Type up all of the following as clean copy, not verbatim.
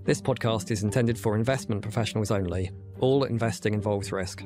This podcast is intended for investment professionals only. All investing involves risk.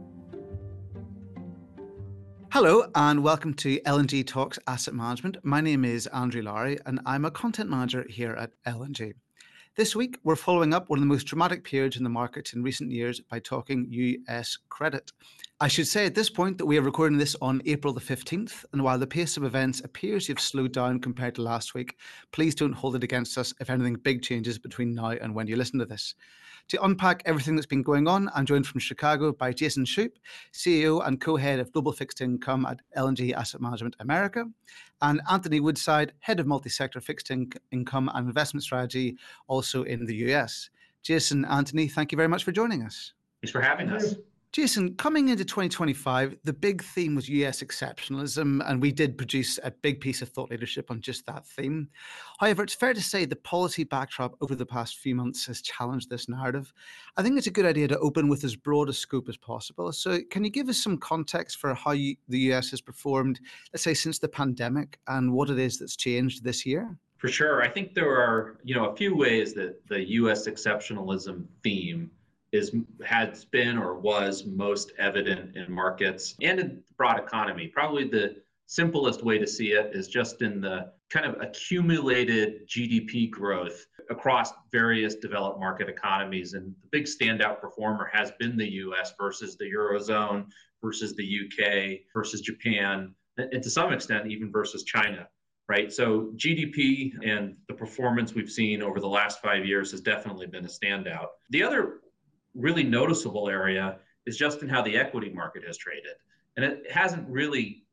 Hello and welcome to L&G Talks Asset Management. My name is Andrew Lowry and I'm a content manager here at L&G. This week, we're following up one of the most dramatic periods in the markets in recent years by talking US credit. I should say at this point that we are recording this on April the 15th, and while the pace of events appears to have slowed down compared to last week, please don't hold it against us if anything big changes between now and when you listen to this. To unpack everything that's been going on, I'm joined from Chicago by Jason Shoup, CEO and co-head of Global Fixed Income at L&G Asset Management America, and Anthony Woodside, head of multi-sector fixed income and investment strategy, also in the US. Jason, Anthony, thank you very much for joining us. Thanks for having us. Jason, coming into 2025, the big theme was US exceptionalism, and we did produce a big piece of thought leadership on just that theme. However, it's fair to say the policy backdrop over the past few months has challenged this narrative. I think it's a good idea to open with as broad a scope as possible. So can you give us some context for how the US has performed, let's say, since the pandemic, and what it is that's changed this year? For sure. I think there are, a few ways that the US exceptionalism theme has been or was most evident in markets and in the broad economy. Probably the simplest way to see it is just in the kind of accumulated GDP growth across various developed market economies. And the big standout performer has been the US versus the Eurozone, versus the UK, versus Japan, and to some extent, even versus China. Right. So GDP and the performance we've seen over the last 5 years has definitely been a standout. The other really noticeable area is just in how the equity market has traded. And it hasn't really,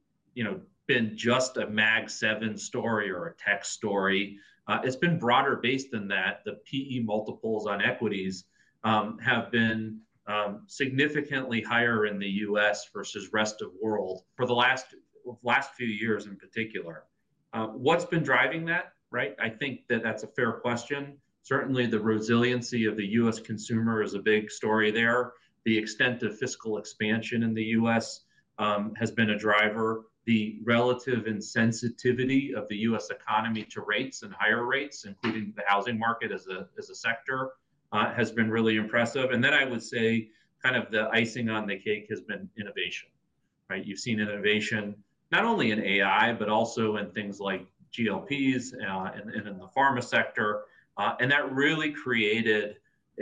been just a Mag 7 story or a tech story. It's been broader based than that. The PE multiples on equities have been significantly higher in the US versus rest of world for the last few years in particular. What's been driving that, right? I think that's a fair question. Certainly the resiliency of the US consumer is a big story there. The extent of fiscal expansion in the US has been a driver. The relative insensitivity of the US economy to rates and higher rates, including the housing market as a sector, has been really impressive. And then I would say kind of the icing on the cake has been innovation, right? You've seen innovation not only in AI, but also in things like GLPs and in the pharma sector. And that really created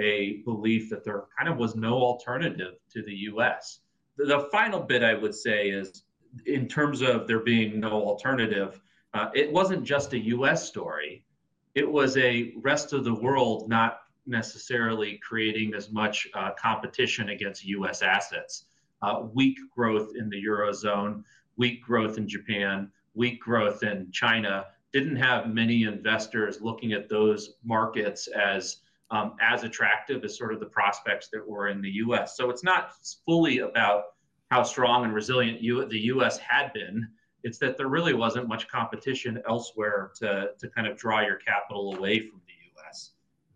a belief that there kind of was no alternative to the US. The final bit I would say is, in terms of there being no alternative, it wasn't just a US story. It was a rest of the world not necessarily creating as much competition against US assets. Weak growth in the Eurozone, weak growth in Japan, weak growth in China, didn't have many investors looking at those markets as attractive as sort of the prospects that were in the US. So it's not fully about how strong and resilient the US had been. It's that there really wasn't much competition elsewhere to kind of draw your capital away from the US.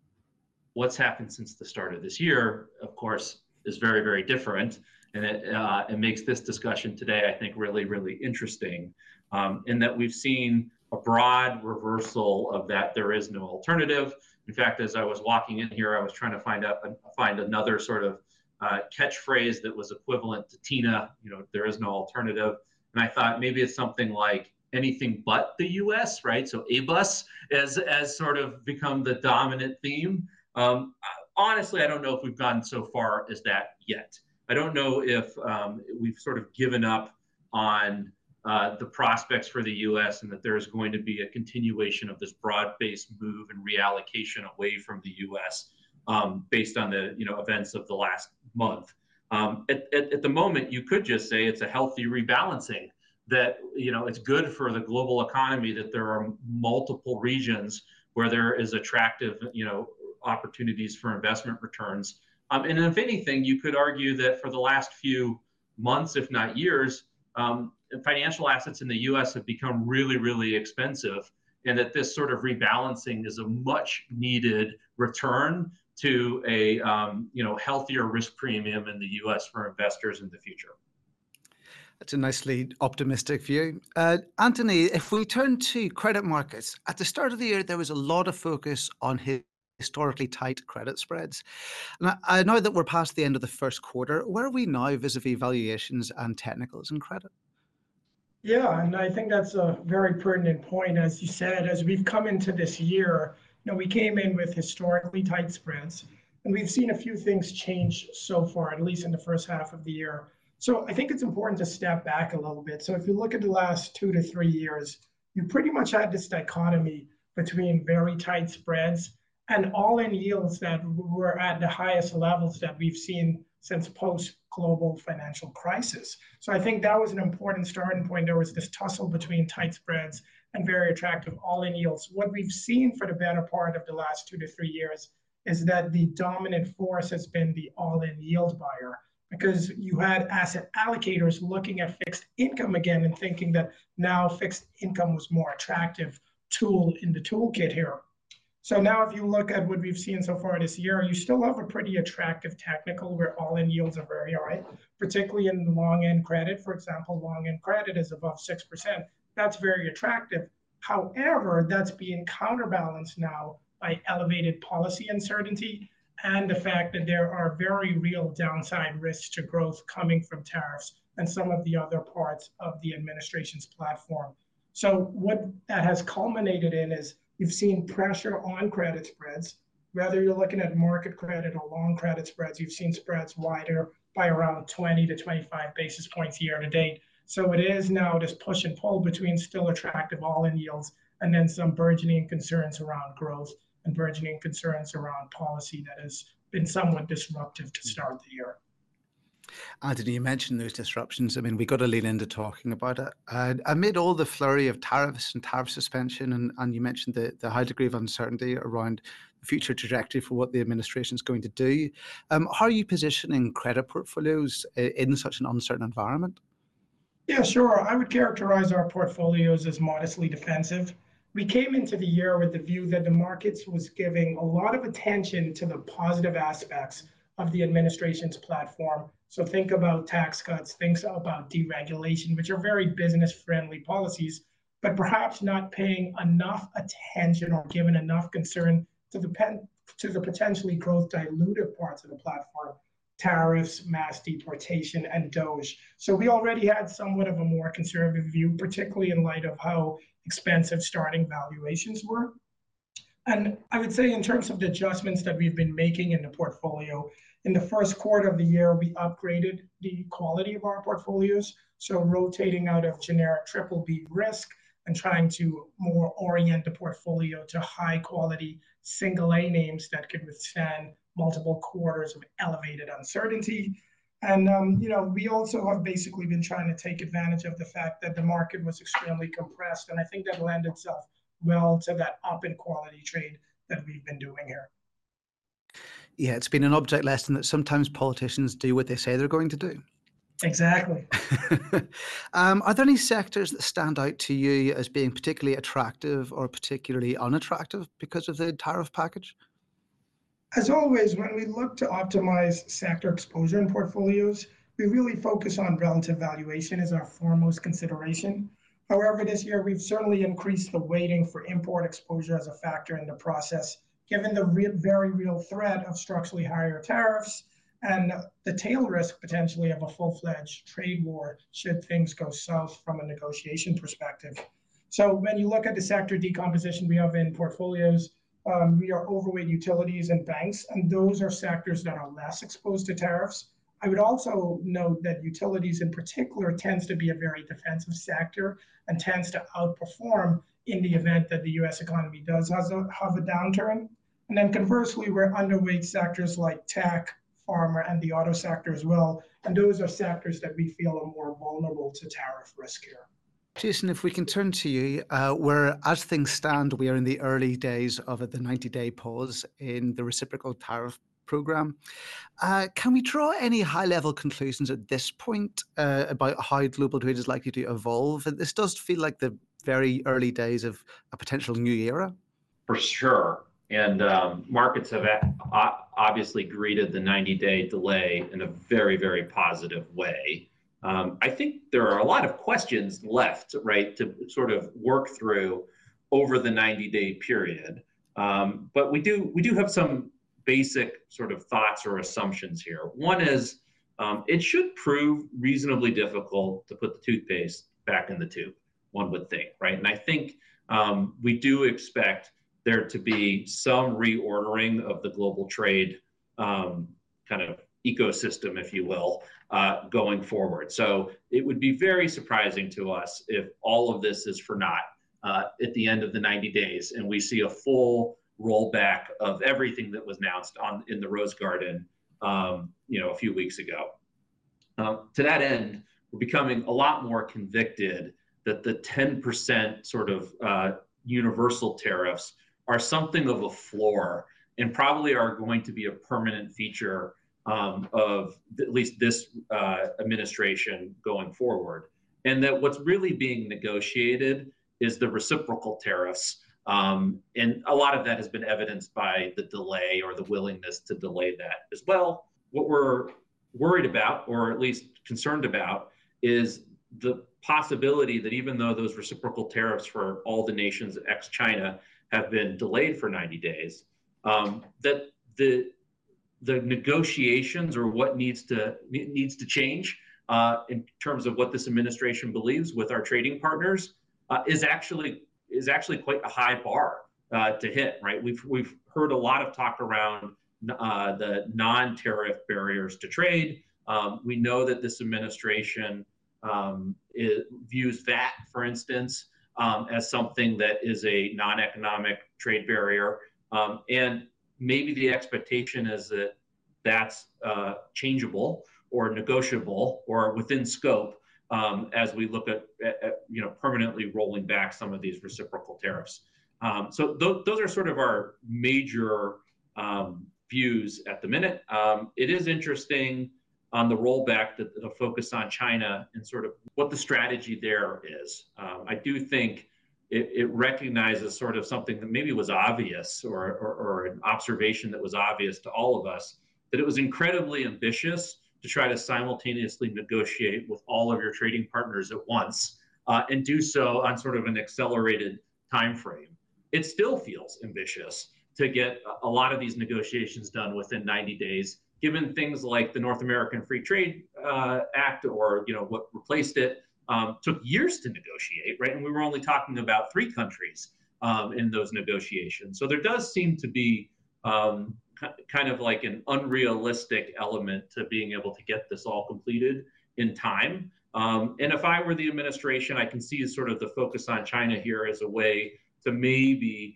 What's happened since the start of this year, of course, is very, very different. And it makes this discussion today, I think, really, really interesting in that we've seen a broad reversal of that there is no alternative. In fact, as I was walking in here, I was trying to find another sort of catchphrase that was equivalent to Tina, there is no alternative. And I thought maybe it's something like anything but the US, right? So ABUS as sort of become the dominant theme. Honestly, I don't know if we've gotten so far as that yet. I don't know if we've sort of given up on the prospects for the US and that there is going to be a continuation of this broad-based move and reallocation away from the US based on the events of the last month. At the moment, you could just say it's a healthy rebalancing, that it's good for the global economy that there are multiple regions where there is attractive opportunities for investment returns. And if anything, you could argue that for the last few months, if not years, financial assets in the US have become really, really expensive, and that this sort of rebalancing is a much needed return to a healthier risk premium in the US for investors in the future. That's a nicely optimistic view. Anthony, if we turn to credit markets, at the start of the year, there was a lot of focus on historically tight credit spreads. And I know that we're past the end of the first quarter. Where are we now vis-a-vis valuations and technicals in credit? Yeah, and I think that's a very pertinent point. As you said, as we've come into this year, we came in with historically tight spreads, and we've seen a few things change so far, at least in the first half of the year. So I think it's important to step back a little bit. So if you look at the last 2 to 3 years, you pretty much had this dichotomy between very tight spreads and all-in yields that were at the highest levels that we've seen since post-global financial crisis. So I think that was an important starting point. There was this tussle between tight spreads and very attractive all-in yields. What we've seen for the better part of the last 2 to 3 years is that the dominant force has been the all-in yield buyer, because you had asset allocators looking at fixed income again and thinking that now fixed income was more attractive tool in the toolkit here. So now if you look at what we've seen so far this year, you still have a pretty attractive technical where all-in yields are very high, particularly in long-end credit. For example, long-end credit is above 6%. That's very attractive. However, that's being counterbalanced now by elevated policy uncertainty and the fact that there are very real downside risks to growth coming from tariffs and some of the other parts of the administration's platform. So what that has culminated in is you've seen pressure on credit spreads. Whether you're looking at market credit or long credit spreads, you've seen spreads wider by around 20 to 25 basis points year to date. So it is now this push and pull between still attractive all-in yields and then some burgeoning concerns around growth and burgeoning concerns around policy that has been somewhat disruptive to start the year. Anthony, you mentioned those disruptions. I mean, we got to lean into talking about it. Amid all the flurry of tariffs and tariff suspension, and you mentioned the high degree of uncertainty around the future trajectory for what the administration is going to do, how are you positioning credit portfolios in such an uncertain environment? Yeah, sure. I would characterize our portfolios as modestly defensive. We came into the year with the view that the markets was giving a lot of attention to the positive aspects of the administration's platform. So think about tax cuts, think about deregulation, which are very business-friendly policies, but perhaps not paying enough attention or giving enough concern to the potentially growth dilutive parts of the platform: tariffs, mass deportation, and DOGE. So we already had somewhat of a more conservative view, particularly in light of how expensive starting valuations were. And I would say in terms of the adjustments that we've been making in the portfolio, in the first quarter of the year, we upgraded the quality of our portfolios. So rotating out of generic BBB risk and trying to more orient the portfolio to high quality single A names that could withstand multiple quarters of elevated uncertainty. And we also have basically been trying to take advantage of the fact that the market was extremely compressed. And I think that lent itself well to that up in quality trade that we've been doing here. Yeah, it's been an object lesson that sometimes politicians do what they say they're going to do. Exactly. Are there any sectors that stand out to you as being particularly attractive or particularly unattractive because of the tariff package? As always, when we look to optimize sector exposure in portfolios, we really focus on relative valuation as our foremost consideration. However, this year we've certainly increased the weighting for import exposure as a factor in the process, given the very real threat of structurally higher tariffs and the tail risk potentially of a full-fledged trade war should things go south from a negotiation perspective. So when you look at the sector decomposition we have in portfolios, we are overweight utilities and banks, and those are sectors that are less exposed to tariffs. I would also note that utilities in particular tends to be a very defensive sector and tends to outperform in the event that the US economy does have a downturn. And then conversely, we're underweight sectors like tech, pharma, and the auto sector as well. And those are sectors that we feel are more vulnerable to tariff risk here. Jason, if we can turn to you, where as things stand, we are in the early days of the 90-day pause in the reciprocal tariff program. Can we draw any high-level conclusions at this point about how global trade is likely to evolve? This does feel like the very early days of a potential new era. For sure. And markets have obviously greeted the 90-day delay in a very, very positive way. I think there are a lot of questions left, right, to sort of work through over the 90-day period. But we do have some basic sort of thoughts or assumptions here. One is it should prove reasonably difficult to put the toothpaste back in the tube, one would think, right? And I think we do expect there to be some reordering of the global trade kind of ecosystem, if you will, going forward. So it would be very surprising to us if all of this is for naught at the end of the 90 days and we see a full rollback of everything that was announced in the Rose Garden a few weeks ago. To that end, we're becoming a lot more convicted that the 10% sort of universal tariffs are something of a floor and probably are going to be a permanent feature of at least this administration going forward. And that what's really being negotiated is the reciprocal tariffs. And a lot of that has been evidenced by the delay or the willingness to delay that as well. What we're worried about, or at least concerned about, is the possibility that even though those reciprocal tariffs for all the nations ex-China have been delayed for 90 days, that the negotiations or what needs to change in terms of what this administration believes with our trading partners is actually quite a high bar to hit, right? We've heard a lot of talk around the non-tariff barriers to trade. We know that this administration views VAT, for instance, as something that is a non-economic trade barrier. And maybe the expectation is that that's changeable or negotiable or within scope as we look at permanently rolling back some of these reciprocal tariffs. So those are sort of our major views at the minute. It is interesting on the rollback that the focus on China and sort of what the strategy there is. I do think it recognizes sort of something that maybe was obvious or an observation that was obvious to all of us, that it was incredibly ambitious to try to simultaneously negotiate with all of your trading partners at once and do so on sort of an accelerated time frame. It still feels ambitious to get a lot of these negotiations done within 90 days, given things like the North American Free Trade Act or what replaced it took years to negotiate, right? And we were only talking about 3 countries in those negotiations. So there does seem to be kind of like an unrealistic element to being able to get this all completed in time. And if I were the administration, I can see sort of the focus on China here as a way to maybe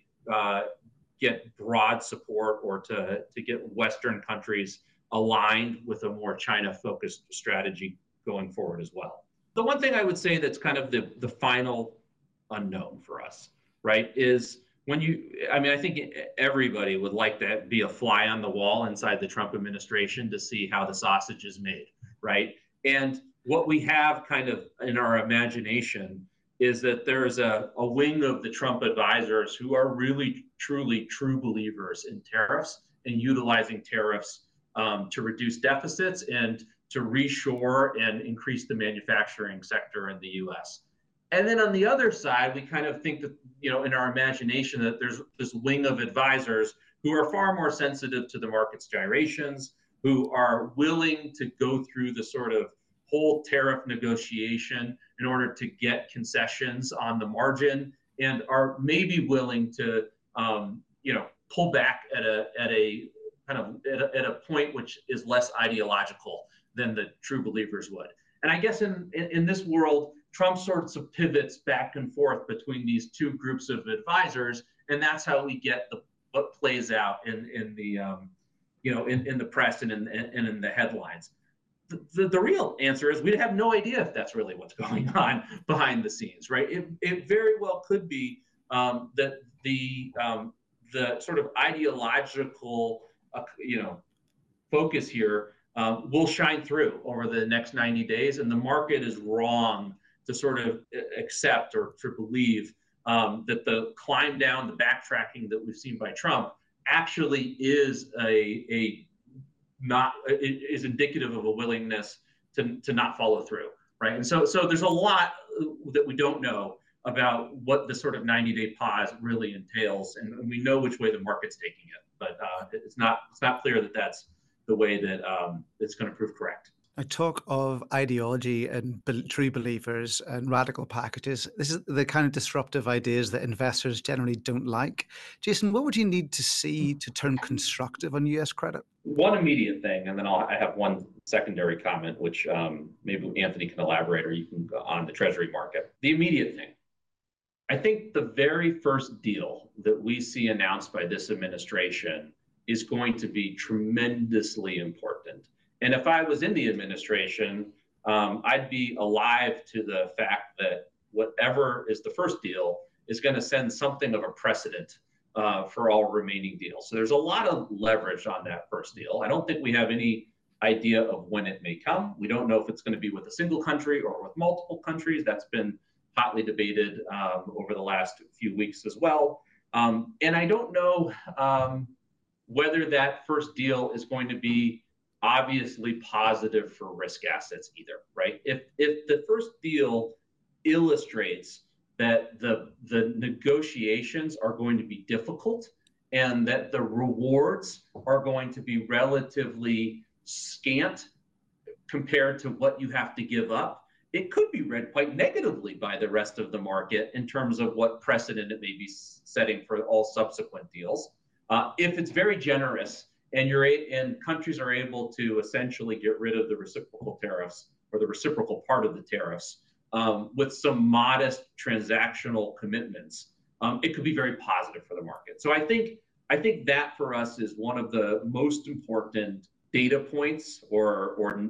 get broad support or to get Western countries aligned with a more China-focused strategy going forward as well. The one thing I would say that's kind of the final unknown for us, right, is I think everybody would like to be a fly on the wall inside the Trump administration to see how the sausage is made, right? And what we have kind of in our imagination is that there's a wing of the Trump advisors who are really, truly, true believers in tariffs and utilizing tariffs to reduce deficits and to reshore and increase the manufacturing sector in the US. And then on the other side, we kind of think that, in our imagination, that there's this wing of advisors who are far more sensitive to the market's gyrations, who are willing to go through the sort of whole tariff negotiation in order to get concessions on the margin, and are maybe willing to, pull back at a point which is less ideological than the true believers would. And I guess in this world, Trump sorts of pivots back and forth between these two groups of advisors, and that's how we get what plays out in the press and in the headlines. The real answer is we have no idea if that's really what's going on behind the scenes, right? It very well could be that the sort of ideological focus here will shine through over the next 90 days, and the market is wrong to sort of accept or to believe that the climb down, the backtracking that we've seen by Trump actually is is indicative of a willingness to not follow through, right? And so there's a lot that we don't know about what the sort of 90-day pause really entails, and we know which way the market's taking it. But it's not clear that that's the way that it's going to prove correct. I talk of ideology and true believers and radical packages. This is the kind of disruptive ideas that investors generally don't like. Jason, what would you need to see to turn constructive on US credit? One immediate thing, and then I have one secondary comment, which maybe Anthony can elaborate, or you can go on the Treasury market. The immediate thing. I think the very first deal that we see announced by this administration is going to be tremendously important. And if I was in the administration, I'd be alive to the fact that whatever is the first deal is going to send something of a precedent for all remaining deals. So there's a lot of leverage on that first deal. I don't think we have any idea of when it may come. We don't know if it's going to be with a single country or with multiple countries. That's been hotly debated over the last few weeks as well. And I don't know whether that first deal is going to be obviously positive for risk assets either, right? If the first deal illustrates that the negotiations are going to be difficult and that the rewards are going to be relatively scant compared to what you have to give up, it could be read quite negatively by the rest of the market in terms of what precedent it may be setting for all subsequent deals. If it's very generous and countries are able to essentially get rid of the reciprocal tariffs or the reciprocal part of the tariffs with some modest transactional commitments, it could be very positive for the market. So I think that for us is one of the most important data points or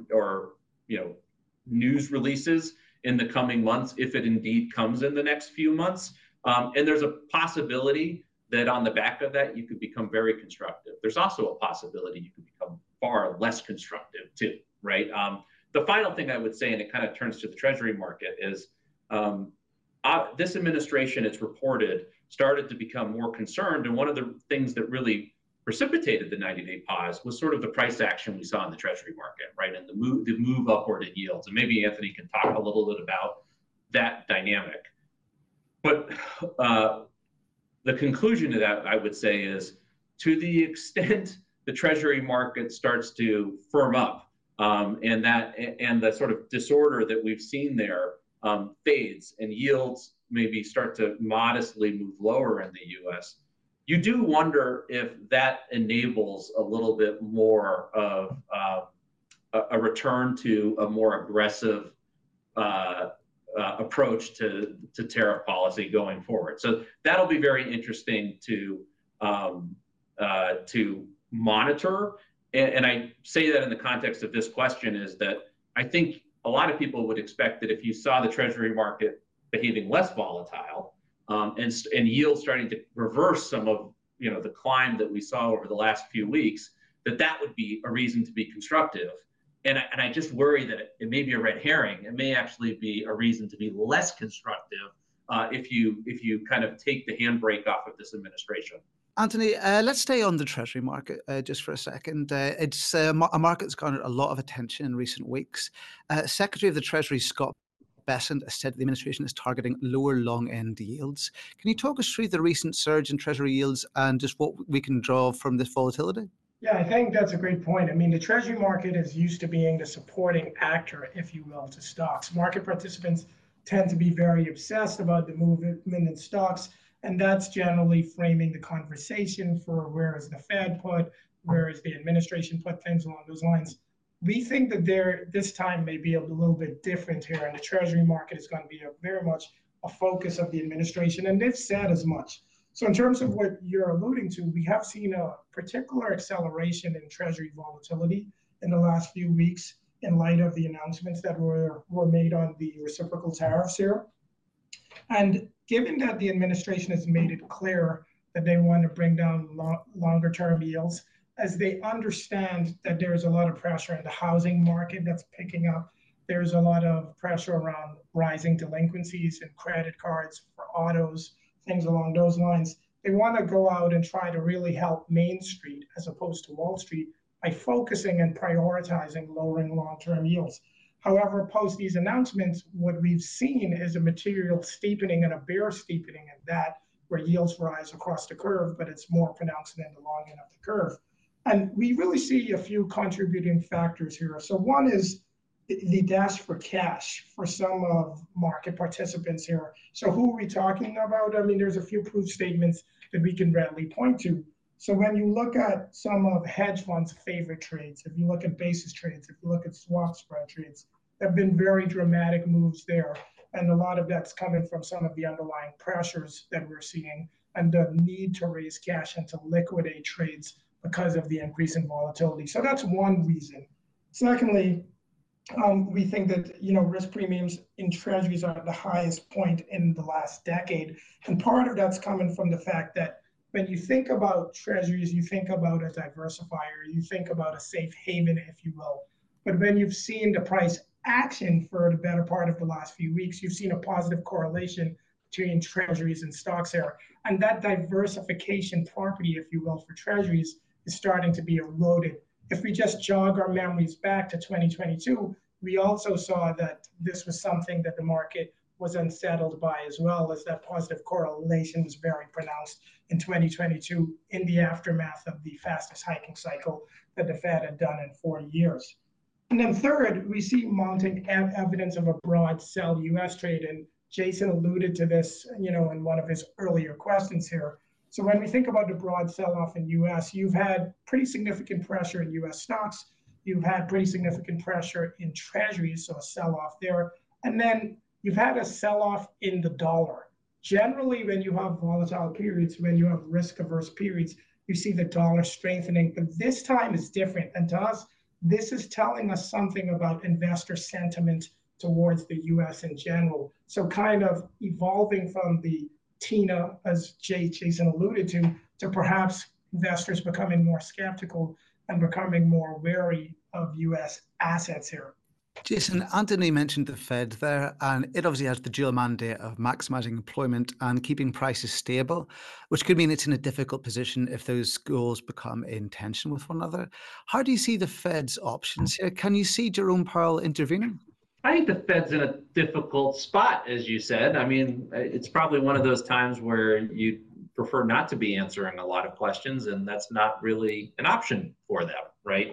news releases in the coming months, if it indeed comes in the next few months. And there's a possibility that on the back of that, you could become very constructive. There's also a possibility you could become far less constructive too, right? The final thing I would say, and it kind of turns to the Treasury market, is this administration, it's reported, started to become more concerned. And one of the things that really precipitated the 90-day pause was sort of the price action we saw in the Treasury market, right? And the move upward in yields. And maybe Anthony can talk a little bit about that dynamic. But the conclusion to that, I would say, is to the extent the Treasury market starts to firm up and the sort of disorder that we've seen there fades and yields maybe start to modestly move lower in the US, you do wonder if that enables a little bit more of a return to a more aggressive approach to tariff policy going forward. So that'll be very interesting to monitor. And I say that in the context of this question is that I think a lot of people would expect that if you saw the Treasury market behaving less volatile and yields starting to reverse some of the climb that we saw over the last few weeks, that would be a reason to be constructive. And I just worry that it may be a red herring. It may actually be a reason to be less constructive if you kind of take the handbrake off of this administration. Anthony, let's stay on the Treasury market just for a second. It's a market that's garnered a lot of attention in recent weeks. Secretary of the Treasury, Scott Bessent, has said the administration is targeting lower long-end yields. Can you talk us through the recent surge in Treasury yields and just what we can draw from this volatility? Yeah, I think that's a great point. I mean, the Treasury market is used to being the supporting actor, if you will, to stocks. Market participants tend to be very obsessed about the movement in stocks, and that's generally framing the conversation for where is the Fed put, where is the administration put, things along those lines. We think that this time may be a little bit different here, and the Treasury market is going to be very much a focus of the administration, and they've said as much. So in terms of what you're alluding to, we have seen a particular acceleration in Treasury volatility in the last few weeks in light of the announcements that were made on the reciprocal tariffs here. And given that the administration has made it clear that they want to bring down longer term yields, as they understand that there's a lot of pressure in the housing market that's picking up, there's a lot of pressure around rising delinquencies and credit cards for autos, things along those lines. They want to go out and try to really help Main Street as opposed to Wall Street by focusing and prioritizing lowering long-term yields. However, post these announcements, what we've seen is a material steepening and a bear steepening, and that where yields rise across the curve, but it's more pronounced than the long end of the curve. And we really see a few contributing factors here. So one is the dash for cash for some of market participants here. So who are we talking about? I mean, there's a few proof statements that we can readily point to. So when you look at some of hedge funds' favorite trades, if you look at basis trades, if you look at swap spread trades, there have been very dramatic moves there. And a lot of that's coming from some of the underlying pressures that we're seeing and the need to raise cash and to liquidate trades because of the increase in volatility. So that's one reason. Secondly, we think that risk premiums in treasuries are at the highest point in the last decade. And part of that's coming from the fact that when you think about treasuries, you think about a diversifier, you think about a safe haven, if you will. But when you've seen the price action for the better part of the last few weeks, you've seen a positive correlation between treasuries and stocks here. And that diversification property, if you will, for treasuries is starting to be eroded. If we just jog our memories back to 2022, we also saw that this was something that the market was unsettled by, as well as that positive correlation was very pronounced in 2022 in the aftermath of the fastest hiking cycle that the Fed had done in 40 years. And then third, we see mounting evidence of a broad sell US trade. And Jason alluded to this, in one of his earlier questions here. So when we think about the broad sell-off in US, you've had pretty significant pressure in US stocks. You've had pretty significant pressure in treasuries, so a sell-off there. And then you've had a sell-off in the dollar. Generally, when you have volatile periods, when you have risk-averse periods, you see the dollar strengthening. But this time is different. And to us, this is telling us something about investor sentiment towards the US in general. So kind of evolving from the TINA, as Jason alluded to perhaps investors becoming more skeptical and becoming more wary of US assets here. Jason, Anthony mentioned the Fed there, and it obviously has the dual mandate of maximizing employment and keeping prices stable, which could mean it's in a difficult position if those goals become in tension with one another. How do you see the Fed's options here? Can you see Jerome Powell intervening? I think the Fed's in a difficult spot, as you said. I mean, it's probably one of those times where you prefer not to be answering a lot of questions, and that's not really an option for them, right?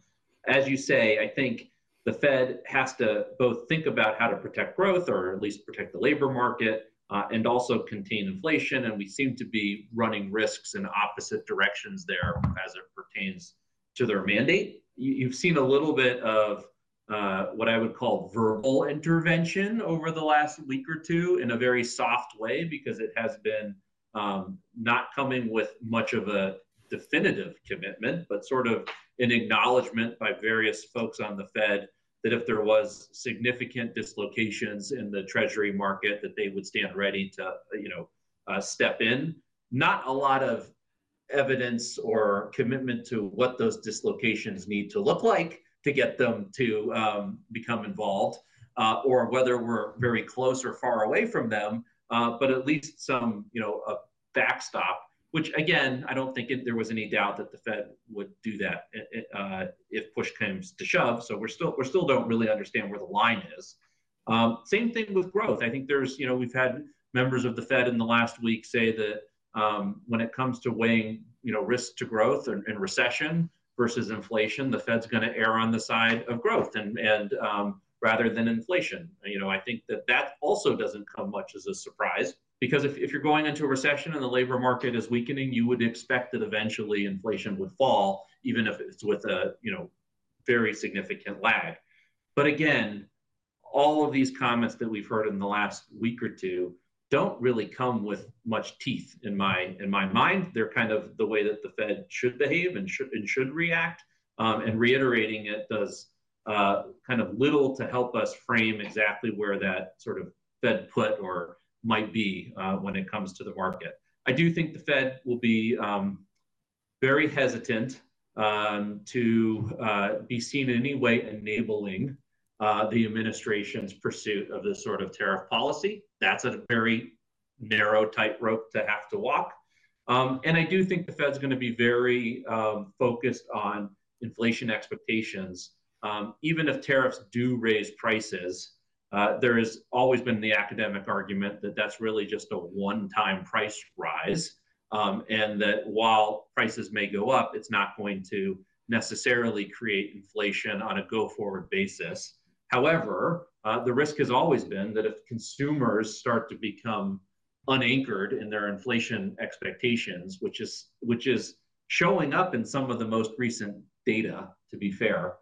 As you say, I think the Fed has to both think about how to protect growth, or at least protect the labor market, and also contain inflation. And we seem to be running risks in opposite directions there as it pertains to their mandate. You've seen a little bit of what I would call verbal intervention over the last week or two in a very soft way, because it has been not coming with much of a definitive commitment, but sort of an acknowledgement by various folks on the Fed that if there was significant dislocations in the Treasury market, that they would stand ready to, step in. Not a lot of evidence or commitment to what those dislocations need to look like to get them to become involved, or whether we're very close or far away from them, but at least some, a backstop. Which, again, I don't think there was any doubt that the Fed would do that if push comes to shove. So we're still don't really understand where the line is. Same thing with growth. I think there's, we've had members of the Fed in the last week say that when it comes to weighing, risk to growth and recession versus inflation, the Fed's going to err on the side of growth and rather than inflation. I think that also doesn't come much as a surprise. Because if you're going into a recession and the labor market is weakening, you would expect that eventually inflation would fall, even if it's with a very significant lag. But again, all of these comments that we've heard in the last week or two don't really come with much teeth in my mind. They're kind of the way that the Fed should behave and should react. And reiterating it does kind of little to help us frame exactly where that sort of Fed put or might be when it comes to the market. I do think the Fed will be very hesitant to be seen in any way enabling the administration's pursuit of this sort of tariff policy. That's a very narrow tightrope to have to walk. And I do think the Fed's going to be very focused on inflation expectations even if tariffs do raise prices, there has always been the academic argument that that's really just a one-time price rise, and that while prices may go up, it's not going to necessarily create inflation on a go-forward basis. However, the risk has always been that if consumers start to become unanchored in their inflation expectations, which is showing up in some of the most recent data, to be fair,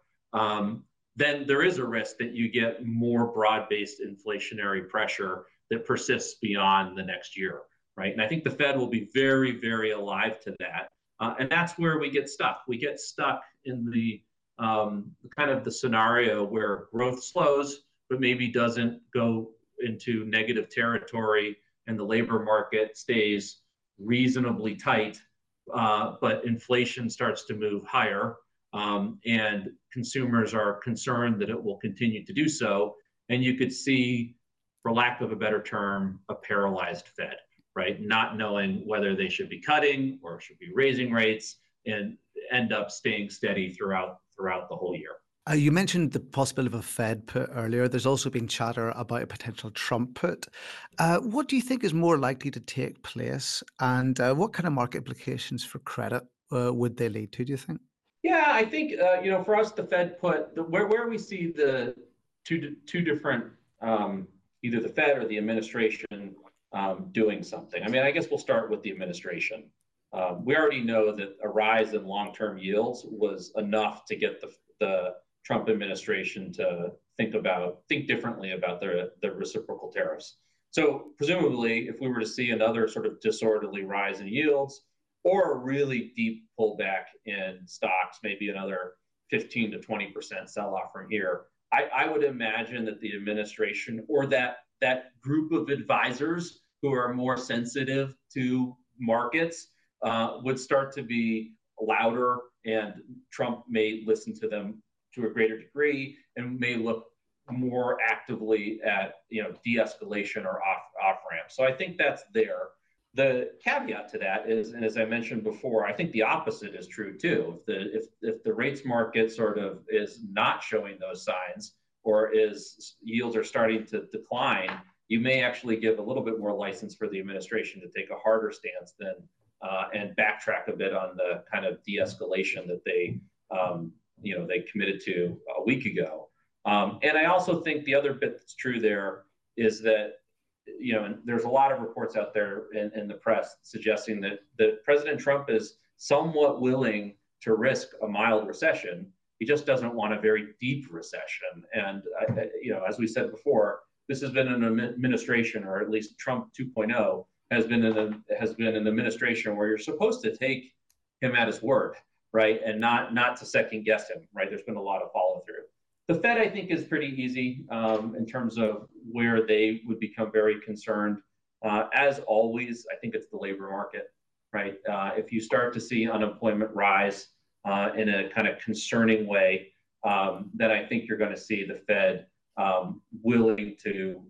then there is a risk that you get more broad-based inflationary pressure that persists beyond the next year, right? And I think the Fed will be very, very alive to that. And that's where we get stuck. We get stuck in the kind of the scenario where growth slows, but maybe doesn't go into negative territory, and the labor market stays reasonably tight, but inflation starts to move higher, and consumers are concerned that it will continue to do so. And you could see, for lack of a better term, a paralyzed Fed, right? Not knowing whether they should be cutting or should be raising rates, and end up staying steady throughout the whole year. You mentioned the possibility of a Fed put earlier. There's also been chatter about a potential Trump put. What do you think is more likely to take place, and what kind of market implications for credit would they lead to, do you think? Yeah, I think for us, the Fed put where we see the two different, either the Fed or the administration doing something. I mean, I guess we'll start with the administration. We already know that a rise in long-term yields was enough to get the Trump administration to think differently about the reciprocal tariffs. So presumably, if we were to see another sort of disorderly rise in yields, or a really deep pullback in stocks, maybe another 15 to 20% sell-off from here, I would imagine that the administration, or that group of advisors who are more sensitive to markets, would start to be louder, and Trump may listen to them to a greater degree and may look more actively at de-escalation or off ramp. So I think that's there. The caveat to that is, and as I mentioned before, I think the opposite is true too. If the rates market sort of is not showing those signs, or yields are starting to decline, you may actually give a little bit more license for the administration to take a harder stance and backtrack a bit on the kind of de-escalation that they committed to a week ago. And I also think the other bit that's true there is that, and there's a lot of reports out there in the press suggesting that President Trump is somewhat willing to risk a mild recession. He just doesn't want a very deep recession. And, as we said before, this has been an administration, or at least Trump 2.0 has been an administration where you're supposed to take him at his word, right? And not to second guess him, right? There's been a lot of follow through. The Fed, I think, is pretty easy in terms of where they would become very concerned. As always, I think it's the labor market, right? If you start to see unemployment rise in a kind of concerning way, then I think you're going to see the Fed willing to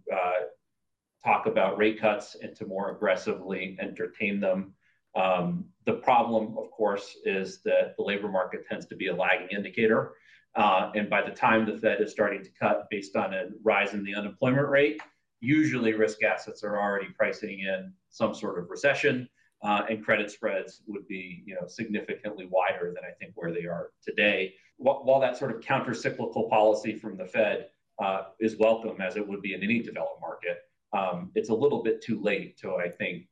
talk about rate cuts and to more aggressively entertain them. The problem, of course, is that the labor market tends to be a lagging indicator. And by the time the Fed is starting to cut based on a rise in the unemployment rate, usually risk assets are already pricing in some sort of recession, and credit spreads would be significantly wider than I think where they are today. While that sort of counter-cyclical policy from the Fed is welcome, as it would be in any developed market, it's a little bit too late to, I think,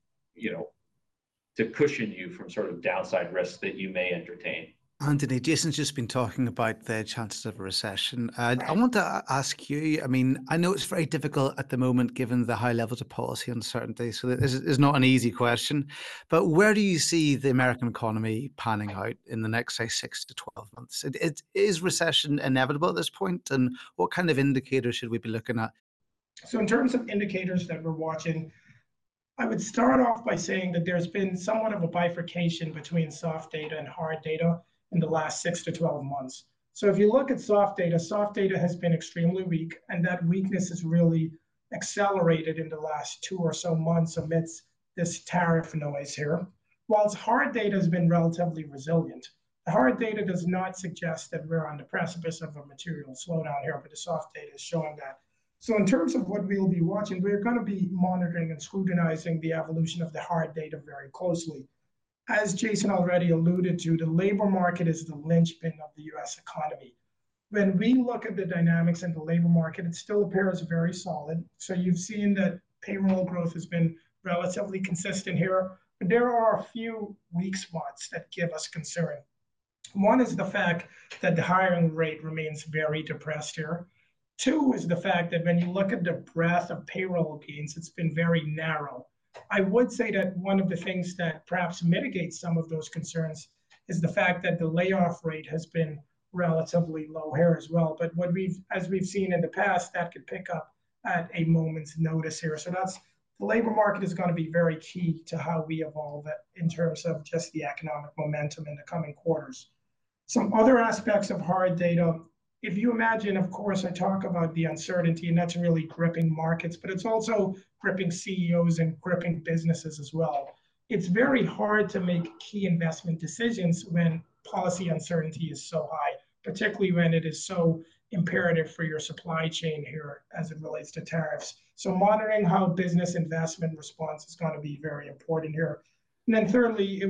to cushion you from sort of downside risks that you may entertain. Anthony, Jason's just been talking about the chances of a recession. I want to ask you, I mean, I know it's very difficult at the moment given the high levels of policy uncertainty, so this is not an easy question, but where do you see the American economy panning out in the next, say, 6 to 12 months? Is recession inevitable at this point, and what kind of indicators should we be looking at? So in terms of indicators that we're watching, I would start off by saying that there's been somewhat of a bifurcation between soft data and hard data in the last 6 to 12 months. So if you look at soft data has been extremely weak, and that weakness has really accelerated in the last 2 or so months amidst this tariff noise here. Whilst hard data has been relatively resilient. The hard data does not suggest that we're on the precipice of a material slowdown here, but the soft data is showing that. So in terms of what we'll be watching, we're going to be monitoring and scrutinizing the evolution of the hard data very closely. As Jason already alluded to, the labor market is the linchpin of the US economy. When we look at the dynamics in the labor market, it still appears very solid. So you've seen that payroll growth has been relatively consistent here, but there are a few weak spots that give us concern. One is the fact that the hiring rate remains very depressed here. Two is the fact that when you look at the breadth of payroll gains, it's been very narrow. I would say that one of the things that perhaps mitigates some of those concerns is the fact that the layoff rate has been relatively low here as well. But as we've seen in the past, that could pick up at a moment's notice here. So the labor market is going to be very key to how we evolve it in terms of just the economic momentum in the coming quarters. Some other aspects of hard data, if you imagine, of course, I talk about the uncertainty, and that's really gripping markets, but it's also gripping CEOs and gripping businesses as well. It's very hard to make key investment decisions when policy uncertainty is so high, particularly when it is so imperative for your supply chain here as it relates to tariffs. So monitoring how business investment response is going to be very important here. And then thirdly,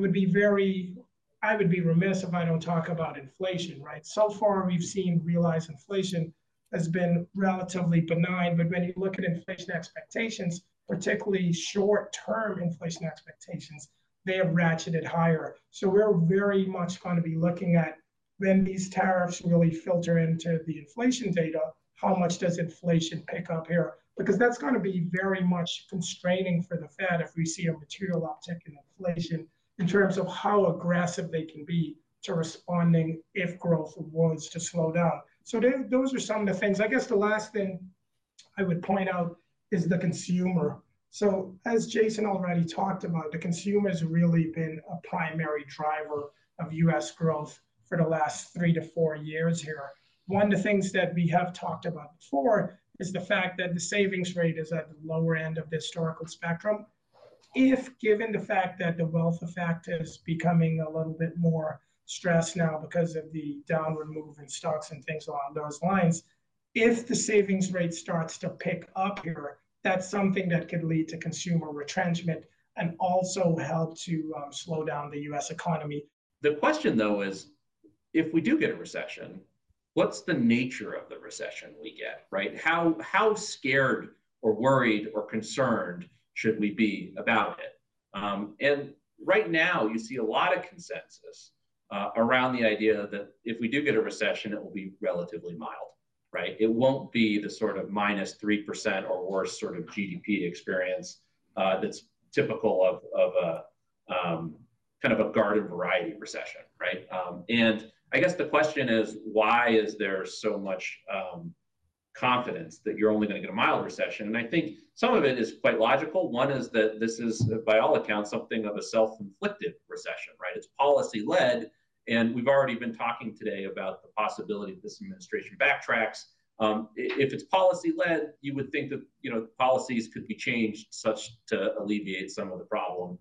I would be remiss if I don't talk about inflation, right? So far, we've seen realized inflation has been relatively benign, but when you look at inflation expectations, particularly short-term inflation expectations, they have ratcheted higher. So we're very much going to be looking at when these tariffs really filter into the inflation data, how much does inflation pick up here? Because that's going to be very much constraining for the Fed if we see a material uptick in inflation in terms of how aggressive they can be to responding if growth was to slow down. So those are some of the things. I guess the last thing I would point out is the consumer. So as Jason already talked about, the consumer has really been a primary driver of US growth for the last 3 to 4 years here. One of the things that we have talked about before is the fact that the savings rate is at the lower end of the historical spectrum. If given the fact that the wealth effect is becoming a little bit more stressed now because of the downward move in stocks and things along those lines, if the savings rate starts to pick up here, that's something that could lead to consumer retrenchment and also help to slow down the US economy. The question, though, is if we do get a recession, what's the nature of the recession we get, right? How scared or worried or concerned should we be about it? And right now, you see a lot of consensus around the idea that if we do get a recession, it will be relatively mild, right? It won't be the sort of minus 3% or worse sort of GDP experience that's typical of a kind of a garden variety recession, right? And I guess the question is, why is there so much confidence that you're only going to get a mild recession? And I think some of it is quite logical. One is that this is, by all accounts, something of a self-inflicted recession, right? It's policy-led, and we've already been talking today about the possibility that this administration backtracks. If it's policy-led, you would think that policies could be changed such to alleviate some of the problem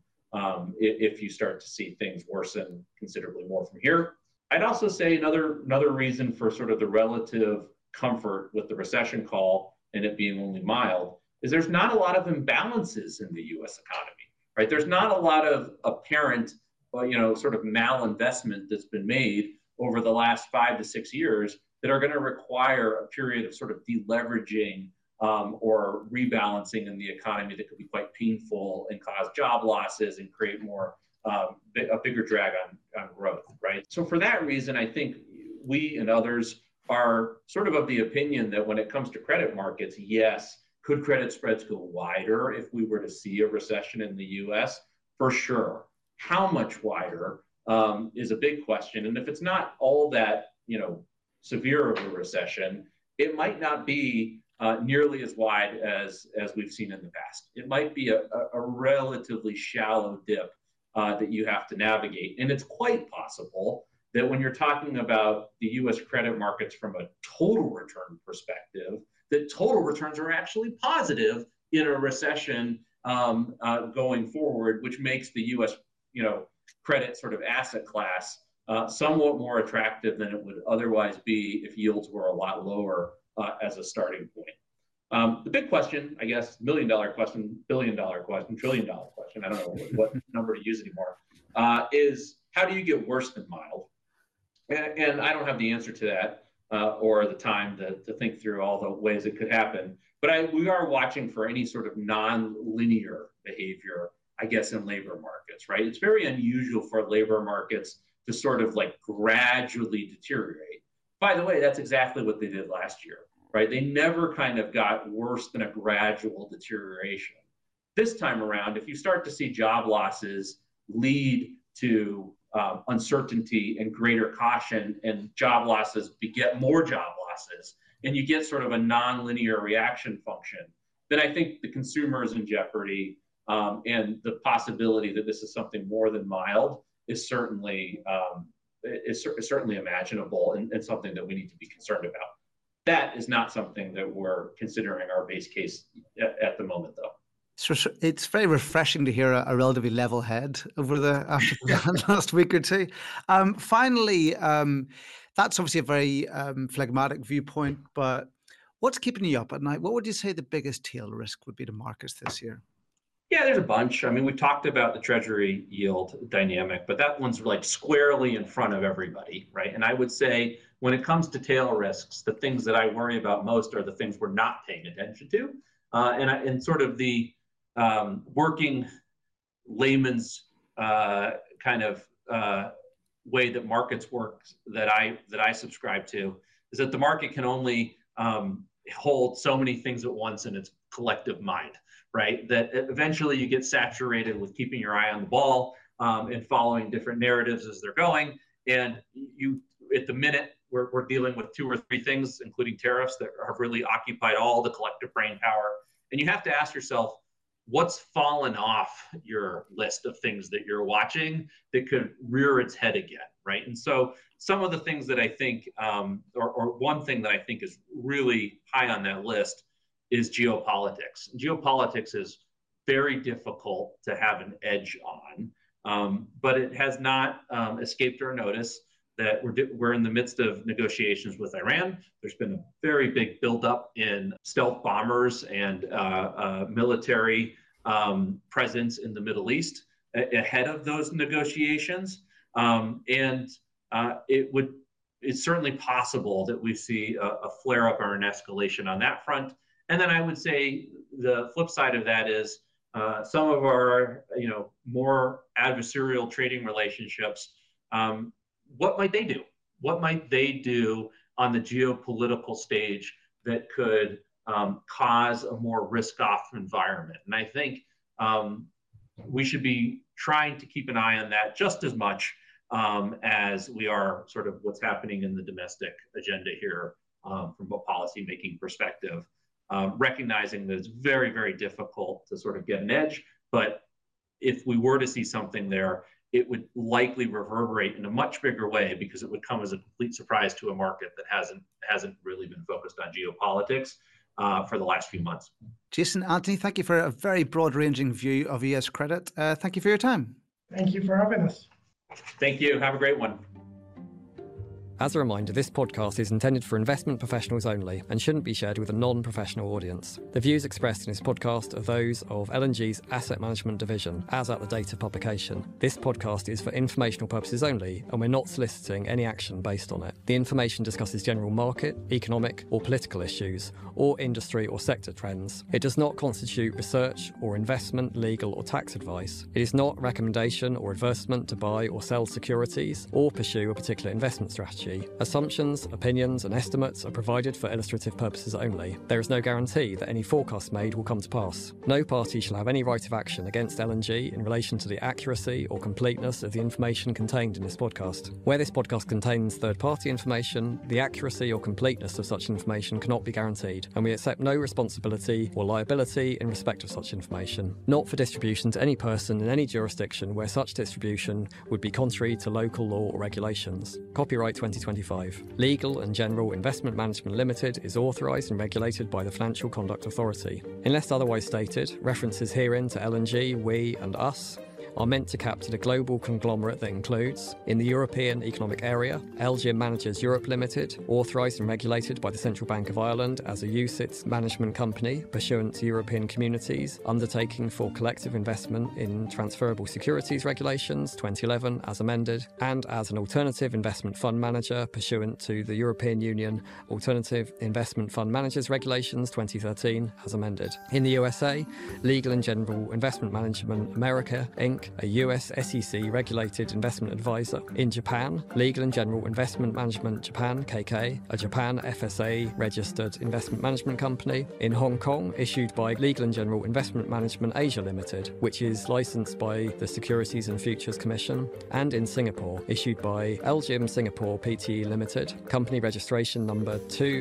if you start to see things worsen considerably more from here. I'd also say another reason for sort of the relative comfort with the recession call and it being only mild is there's not a lot of imbalances in the U.S. economy, right? There's not a lot of apparent, sort of malinvestment that's been made over the last 5 to 6 years that are going to require a period of sort of deleveraging or rebalancing in the economy that could be quite painful and cause job losses and create more a bigger drag on growth, right? So for that reason, I think we and others are sort of the opinion that when it comes to credit markets, yes, could credit spreads go wider if we were to see a recession in the US? For sure. How much wider is a big question. And if it's not all that, severe of a recession, it might not be nearly as wide as we've seen in the past. It might be a relatively shallow dip that you have to navigate. And it's quite possible that when you're talking about the US credit markets from a total return perspective, that total returns are actually positive in a recession going forward, which makes the US credit sort of asset class somewhat more attractive than it would otherwise be if yields were a lot lower as a starting point. The big question, I guess, $1 million question, $1 billion question, $1 trillion question, I don't know what number to use anymore, is how do you get worse than mild? And I don't have the answer to that or the time to think through all the ways it could happen. But we are watching for any sort of non-linear behavior, I guess, in labor markets, right? It's very unusual for labor markets to sort of like gradually deteriorate. By the way, that's exactly what they did last year, right? They never kind of got worse than a gradual deterioration. This time around, if you start to see job losses lead to uncertainty and greater caution, and job losses beget more job losses, and you get sort of a non-linear reaction function, then I think the consumer is in jeopardy, and the possibility that this is something more than mild is certainly imaginable and something that we need to be concerned about. That is not something that we're considering our base case at the moment, though. So it's very refreshing to hear a relatively level head after the last week or two. Finally, that's obviously a very phlegmatic viewpoint, but what's keeping you up at night? What would you say the biggest tail risk would be to markets this year? Yeah, there's a bunch. I mean, we talked about the Treasury yield dynamic, but that one's like squarely in front of everybody, right? And I would say when it comes to tail risks, the things that I worry about most are the things we're not paying attention to. And sort of the working layman's kind of way that markets work that I subscribe to is that the market can only hold so many things at once in its collective mind, right? That eventually you get saturated with keeping your eye on the ball and following different narratives as they're going. And you, at the minute, we're dealing with 2 or 3 things, including tariffs, that have really occupied all the collective brain power. And you have to ask yourself, what's fallen off your list of things that you're watching that could rear its head again, right? And so some of the things that I think, or one thing that I think is really high on that list is geopolitics. Geopolitics is very difficult to have an edge on, but it has not escaped our notice that we're in the midst of negotiations with Iran. There's been a very big buildup in stealth bombers and military presence in the Middle East ahead of those negotiations. It's certainly possible that we see a flare-up or an escalation on that front. And then I would say the flip side of that is some of our more adversarial trading relationships. What might they do? What might they do on the geopolitical stage that could cause a more risk-off environment? And I think we should be trying to keep an eye on that just as much as we are sort of what's happening in the domestic agenda here from a policy-making perspective, recognizing that it's very, very difficult to sort of get an edge. But if we were to see something there, it would likely reverberate in a much bigger way because it would come as a complete surprise to a market that hasn't really been focused on geopolitics for the last few months. Jason, Anthony, thank you for a very broad-ranging view of US credit. Thank you for your time. Thank you for having us. Thank you. Have a great one. As a reminder, this podcast is intended for investment professionals only and shouldn't be shared with a non-professional audience. The views expressed in this podcast are those of L&G's Asset Management Division, as at the date of publication. This podcast is for informational purposes only, and we're not soliciting any action based on it. The information discusses general market, economic, or political issues, or industry or sector trends. It does not constitute research or investment, legal, or tax advice. It is not a recommendation or advertisement to buy or sell securities or pursue a particular investment strategy. Assumptions, opinions, and estimates are provided for illustrative purposes only. There is no guarantee that any forecast made will come to pass. No party shall have any right of action against L&G in relation to the accuracy or completeness of the information contained in this podcast. Where this podcast contains third-party information, the accuracy or completeness of such information cannot be guaranteed, and we accept no responsibility or liability in respect of such information. Not for distribution to any person in any jurisdiction where such distribution would be contrary to local law or regulations. Copyright 2025. Legal and General Investment Management Limited is authorised and regulated by the Financial Conduct Authority. Unless otherwise stated, references herein to L&G, we and us are meant to capture the global conglomerate that includes, in the European Economic Area, LGIM Managers Europe Limited, authorised and regulated by the Central Bank of Ireland as a UCITS management company pursuant to European Communities Undertaking for Collective Investment in Transferable Securities Regulations 2011 as amended, and as an alternative investment fund manager pursuant to the European Union Alternative Investment Fund Managers Regulations 2013 as amended. In the USA, Legal & General Investment Management America, Inc., a US SEC regulated investment advisor. In Japan, Legal & General Investment Management Japan, KK, a Japan FSA registered investment management company. In Hong Kong, issued by Legal & General Investment Management Asia Limited, which is licensed by the Securities and Futures Commission. And in Singapore, issued by LGIM Singapore Pte Limited, company registration number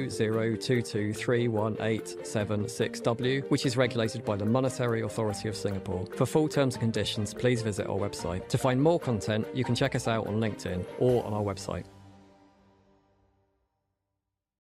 2022318766W, which is regulated by the Monetary Authority of Singapore. For full terms and conditions, please visit our website. To find more content, you can check us out on LinkedIn or on our website.